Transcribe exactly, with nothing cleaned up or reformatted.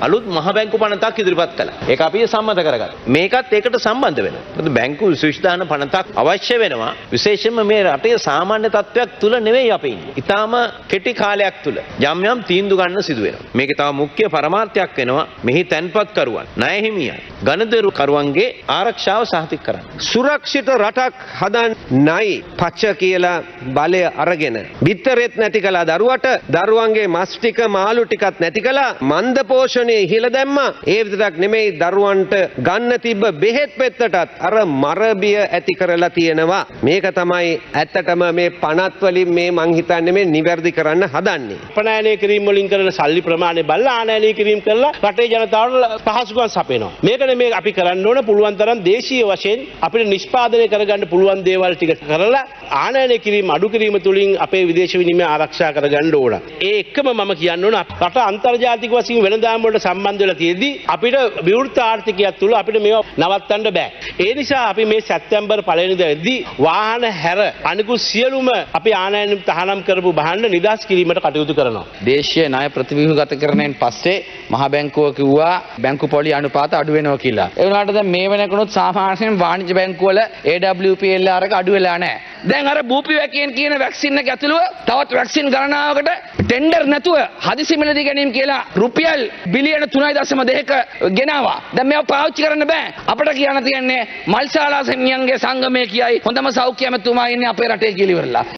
අලුත් මහ බැංකු පනතක් ඉදිරිපත් කළා. ඒක අපි සම්මත කරගත්තා. මේකත් ඒකට සම්බන්ධ වෙනවා. මොකද බැංකු විශේෂදාන පනතක් අවශ්‍ය වෙනවා. විශේෂයෙන්ම මේ රටේ සාමාන්‍ය තත්ත්වයක් තුල නෙවෙයි අපි ඉන්නේ. ඊටාම කෙටි කාලයක් තුල යම් යම් තීන්දුව ගන්න සිදු වෙනවා. මේකේ තව මුඛ්‍ය පරමාර්ථයක් වෙනවා. මෙහි තැන්පත් කරුවන්, ණය හිමියන්, ගණදරු කරුවන්ගේ ආරක්ෂාව සහතික කරන්න. සුරක්ෂිත රටක් හදන්න නයි පච්ච කියලා බලය අරගෙන බිත්තරෙත් නැති කළා දරුවට, දරුවන්ගේ මස් ටික මාළු ටිකත් නැති කළා, මන්ද පෝෂණය ඉහිල දැම්මා. ඒ විතරක් නෙමෙයි දරුවන්ට ගන්න තිබ්බ බෙහෙත් පෙත්තටත් අර මරබිය ඇති කරලා තියෙනවා. මේක තමයි ඇත්තටම මේ පනත් වලින් මේ මං හිතන්නේ මේ නිවැරදි කරන්න හදන්නේ. අපනයනය කිරීම වලින් කරන සල්ලි ප්‍රමාණය බලලා ආනයනය කිරීම කරලා රටේ ජනතාවට පහසුකම් සපයනවා. මේකනේ මේ අපි කරන්න ඕන. පුළුවන් තරම් දේශීය වශයෙන් අපිට නිෂ්පාදනය කරගන්න පුළුවන් දේවල් ටික කරලා ආනයනය කිරීම අඩු කිරීම තුලින් අපේ විදේශ විනිමය ආරක්ෂා කරගන්න ඕන. ඒ එක්කම මම කියන්න ඕන රට අන්තර්ජාතික වශයෙන් වෙළඳාම් වලට සම්බන්ධ වෙලා තියෙද්දි අපිට විවෘත ආර්ථිකයක් තුල අපිට මේවා නවත්තන්න බෑ. ඒ නිසා අපි මේ සැප්තැම්බර් පළවෙනිදාදී වාහන හැර අනිකුත් සියලුම අපි ආනයන තහනම් කරපු භාණ්ඩ නිදහස් කිරීමට කටයුතු කරනවා. දේශීය ණය ප්‍රතිව්‍යුහගත කරණයෙන් පස්සේ මහ බැංකුව කිව්වා බැංකු පොලි අනුපාත අඩු වෙනවා කියලා. ඒ වුණාට දැන් මේ වෙනකනොත් සාමාන්‍යයෙන් වාණිජ්‍ය බැංකු වල A W P L R එක අඩු වෙලා නැහැ. දැන් අර බූපි වැකියෙන් කියන වැක්සින් එක ඇතුළුව තවත් වැක්සින් ගණනාවකට ටෙන්ඩර් නැතුව හදිසි මිලදී ගැනීම කියලා රුපියල් බිලියන තුනයි දශම දෙකක ගෙනාවා. දැන් මේවා පාවිච්චි කරන්න බෑ. අපිට කියන්න තියෙන්නේ මල්ශාලා සෙමියන්ගේ සංගමය කියයි හොඳම සෞඛ්‍ය ඇමතුමා ඉන්නේ අපේ රටේ කියලා ඉවරලා.